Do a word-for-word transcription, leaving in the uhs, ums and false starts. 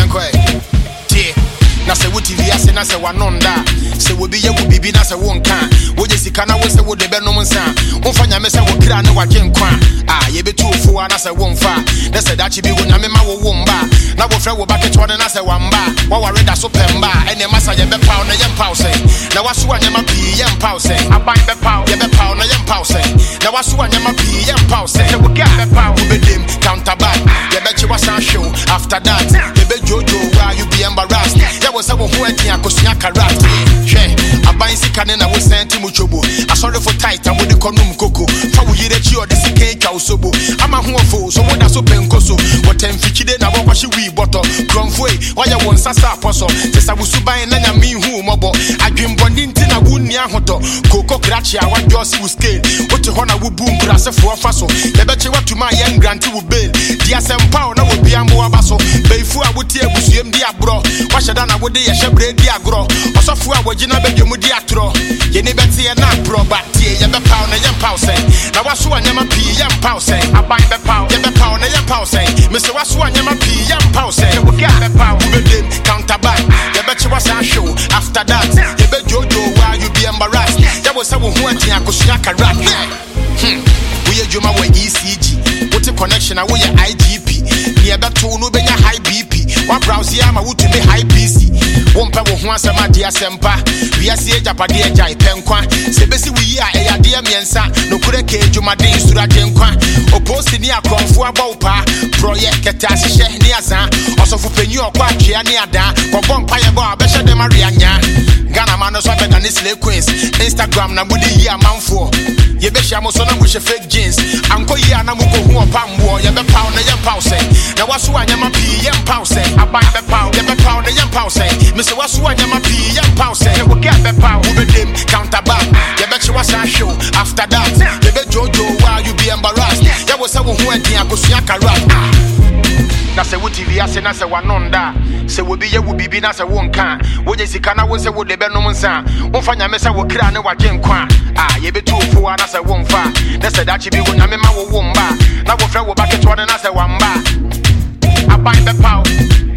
Yankwe. T. Na se wo T V ase na se wanonda. Se wo bi ye wo bibi na se wo nka. Wo je sika na wo se wo de be no nsa. Wo fanya me se wo kra na wa genkwa. Ah ye betu ofu na se wo mfa. Na se dachi bi wo nyame ma wo wo mba. Na wo frɛ wo bucket one na se wamba. Wa wa reda so pemba. Ene masa ye be paw na ye mpaw se. Na waso anyama pi ye mpaw se. Aban be paw ye be paw na ye mpaw se. Na waso anyama pi ye mpaw se. Se wo get be paw wo be dem counter back. Ye be chi wasan show after that. Ye be jojo why you be embarrassed. Ye wo se wo ho ati akosua karat. Hwe aban sika ne na wo senti mu chobo. Asori for tight and wo de konum koko. Fa wo yire chi o de sika ka osobo. Ama ho ofo so wo da so penkoso. Wo temfikide na wo kwashi wi boto. Kromfo e wa ye won sasa aposo. Te sa wo suban na nyame hu mobo. Adwemboni nti na wo nia hoto. Koko krachi a wa josi wo scale. Wo te ho na wo boom brasefo afa so. Ye be che watuma ye grant wo bail. Dia sempa na wo bia mo abaso. Beifu a wo tie abusuem di abro. Wa sheda na wo de ye hyebre di agro. Osofo a wagina bedwemu di atro. Ye ni beti ye na pro batie ye be paw na ye mpaw sen. Na waso anyama pi ye mpaw sen. Aban be paw ye be paw na ye mpaw sen. Me se waso anyama pi ye mpaw sen. Ye wo ga be paw wo be dem counter back. Ye be che wasan show after that. Ye be jojo why you be embarrassed. Ye wo se wo ho ati akosua karat. Hmm. We ye juma we E C G. What connection we ye I G P. Ni e be to no be nya high B P. Wa browse ya ma wutu me high P C. Wompa wo ho asema dia sempa. We asi ejapade eja ipenkwa. Se besi we yi a eya dia miensa. No kure ke dwumade insura genkwa. O post ni akromfo abawpa. Project keta hye ni azan. Osofo panyi okwa atwea ni ada. Ko bompa ye ba abehye de maria nya. Ghana man so better ni slay queens. Instagram na budi yi amanfo. Ye be hia mo so na mo hye fake jeans. Anko yi ana mo ko hu opambo. Ye be paw na ye paw say. Na waso anyama pi ye mpaw say. Aban be paw ye be paw na ye mpaw say. Me se waso anyama pi ye mpaw say. Ye wo get be paw wo be dem counter back. Ye be che wasan show after that. Ye be jojo why you be embarrassed. Ye wo se wo hu adi akosua karat. Na se wo T V ase na se wanonda. Se wo bi ye wo bibi na se wo nka. Wo je sika na wo se wo de be no nsa. Wo fanya me se wo kra ne wa genkwa. Ah ye be tu ofu na se wo mfa. Na se dachi bi wo nyame ma wo wo mba. Na wo frɛ wo bucket one na se wamba. Aban be paw